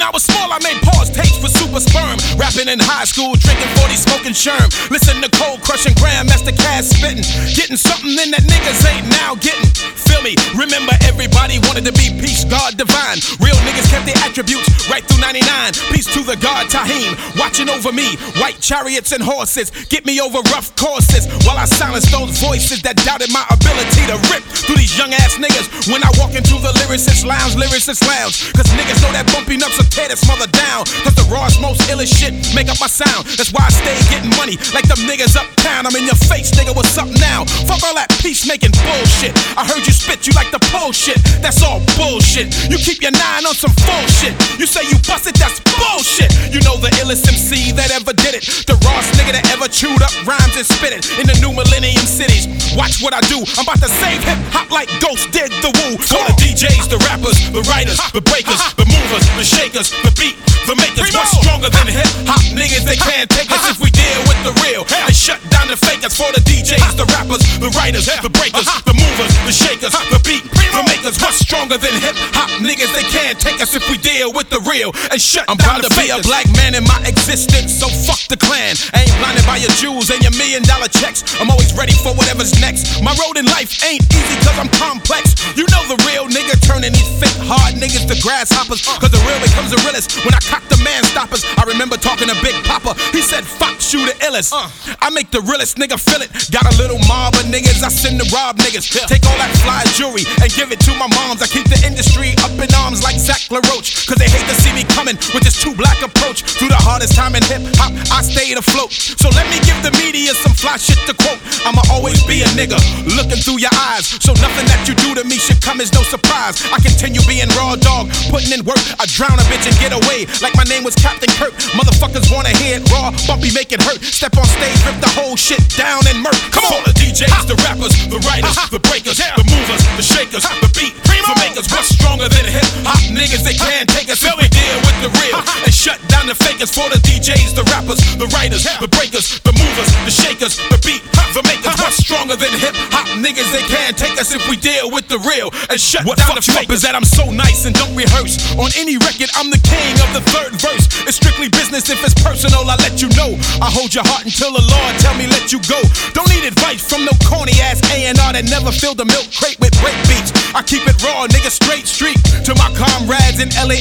I was small, I made pause tapes for Super Sperm. Rapping in high school, drinking 40, smoking Sherm. Listen to Cold Crushing Grandmaster Cass spitting. Getting something in that niggas ain't now getting. Feel me? Remember everybody wanted to be peace, God divine. Real niggas kept their attributes right through 99. Peace to the God Tahim, watching over me. White chariots and horses, get me over rough courses. While I silence those voices that doubted my ability to rip through these young ass niggas. When I walk into the lyricist lounge. Cause niggas know that bumpy nuts will tear this mother down. Cause the rawest, most illest shit make up my sound. That's why I stay getting money like them niggas uptown. I'm in your face, nigga, what's up now? Fuck all that peacemaking bullshit. I heard you spit, you like the bullshit. That's all bullshit. You keep your 9 on some bullshit. You say you busted, that's bullshit. You know the illest MC that ever did it. The rawest nigga that ever chewed up rhymes and spit it. In the new millennium cities, watch what I do. I'm about to save hip hop like Ghost did the woo. For the DJs, the rappers, the writers, the breakers, the movers, the shakers, the beat, the makers. What's stronger than hip hop niggas? They can't take us if we deal with the real and shut down the fakers. For the DJs, the rappers, the writers, the breakers, the movers, the shakers, the beat, the makers. What's stronger than hip hop niggas? They can't take us if we deal with the real and shut down the fakers. I'm proud to be a black man in my existence, so fuck the Klan. I ain't blinded by your jewels and your $1 million checks. I'm always ready for whatever's next. My road in life ain't easy cause I'm complex. You know the real nigga turning these fake hard niggas to grasshoppers. Cause the real becomes the realest when I cock the man stoppers. I remember talking to Big Papa, he said Fox you the illest. I make the realest nigga feel it. Got a little mob of niggas I send to rob niggas. Take all that fly jewelry and give it to my moms. I keep the industry up in arms like Zach LaRoche. Cause they hate to see me coming with this too black approach. Through the hardest time in hip hop, I stayed afloat. So let me give the media some fly shit to quote. I'ma always be a nigga looking through your eyes. So nothing that you do to me should come as no surprise. I continue being raw dog, putting in work. I drown a bitch and get away like my name was Captain Kirk. Motherfuckers wanna hear it raw, bumpy, make it hurt. Step on stage, rip the whole shit down and murk. Come on, the DJs, the rappers, the writers, the breakers, the movers, the shakers, the beat, the makers. What's stronger than hip hop niggas? They can't take us if we deal with the real and shut down the fakers. For the DJs, the rappers, the writers, the breakers, the movers, the shakers, the beat, the makers. What's stronger than hip hop niggas? They can't take us if we deal with the real and shut down the fakers. Is that I'm so nice and don't rehearse. On any record, I'm the king of the third verse. It's strictly business. If it's personal, I let you know. I hold your heart until the Lord tell me let you go. Don't need advice from no corny ass A&R that never filled a milk crate with break beats. I keep it raw, nigga, straight street. To my comrades in LA,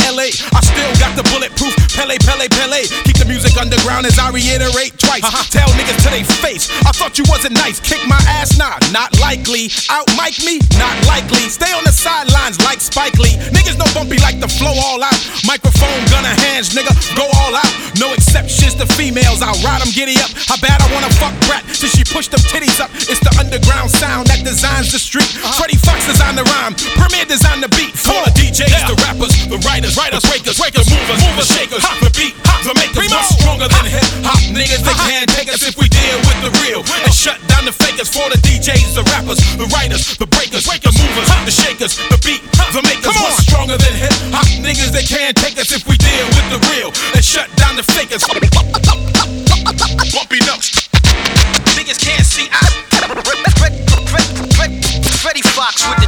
I still got the bulletproof Pele. Keep the music underground as I reiterate twice. Tell niggas to they face, I thought you wasn't nice. Kick my ass, nah, not likely. Out mic me, not likely. Stay on the sidelines like Spike Lee. Niggas no bumpy like the flow all out. Microphone, gunner hands, nigga, go all out. No exceptions to females, I'll ride them giddy up. How bad I wanna fuck Brat till she push them titties up. It's the underground sound that designs the street. Freddie Fox designed the rhyme, Premier designed the beat. For the DJs, the rappers, the writers, the breakers, the movers, the shakers, the beat, the makers. What's stronger than hip hop niggas? They can't take us if we deal with the real and shut down the fakers. For the DJs, the rappers, the writers, the breakers, the movers, the shakers, the beat, the makers. What's stronger than hip hop niggas? They can't take us if we deal with the real and shut down the fakers. Bumpy nuts. Niggas can't see. Freddie Fox with the